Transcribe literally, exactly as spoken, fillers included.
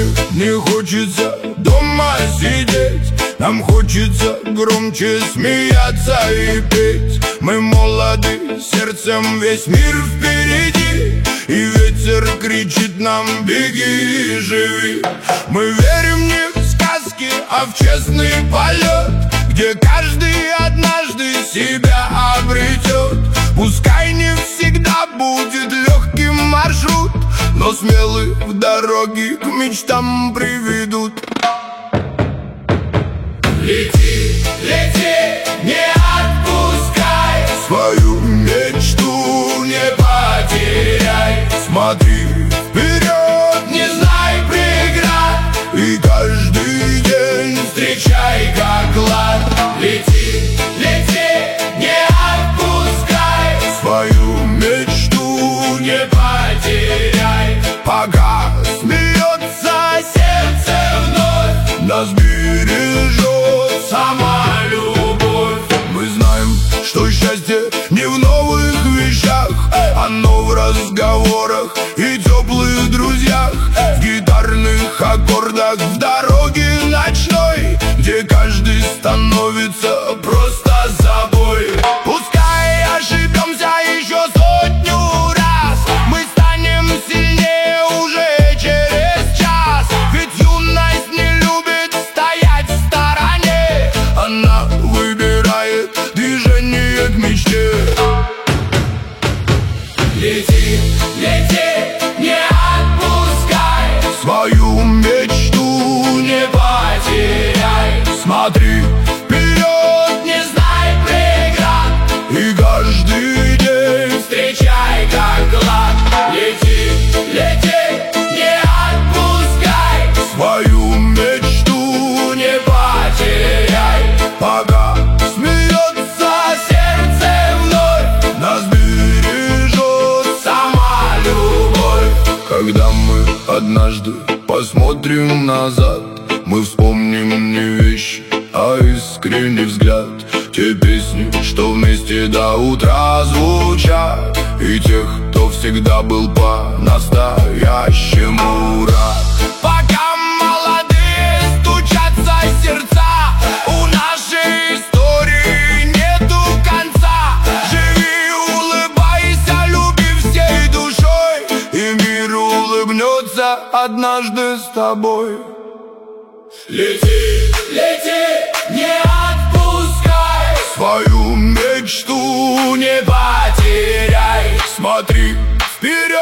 мне не хочется дома сидеть. Нам хочется громче смеяться и петь. Мы молоды, сердцем весь мир впереди, и ветер кричит нам: беги и живи. Мы верим не в сказки, а в честный полет, где каждый однажды себя обретет. Пускай не всегда будет легким маршрут, но смелых в дороге к мечтам приведут. Лети, лети, не отпускай свою мечту, не потеряй. Смотри вперед, не знай преград, и каждый день встречай как клад. Лети, лети, не отпускай свою мечту, не потеряй. пока смеется сердце вновь, нас бережет сама любовь. Мы знаем, что счастье не в новых вещах, оно в разговорах и теплых друзьях, в гитарных аккордах, в дороге ночной, где каждый становится просто собой. Пускай ошибемся еще сотню раз, мы станем сильнее уже через час. Ведь юность не любит стоять в стороне, она выбирает движение к мечте. Лети, лети, не отпускай свою мечту, не потеряй. смотри вперед, не знай преград, и каждый день встречай как клад. Лети, лети, не отпускай свою мечту, не потеряй. пока смеется Сердце вновь, нас бережет сама любовь. Когда мы однажды посмотрим назад, мы вспомним не вещи, а искренний взгляд. Те песни, что вместе до утра звучат, и тех, кто всегда был по-настоящему рад. Пока молодые стучатся сердца, у нашей истории нету конца. Живи, улыбайся, люби всей душой, и мир улыбнется однажды с тобой. Лети, лети, не отпускай Свою мечту не потеряй. смотри вперед.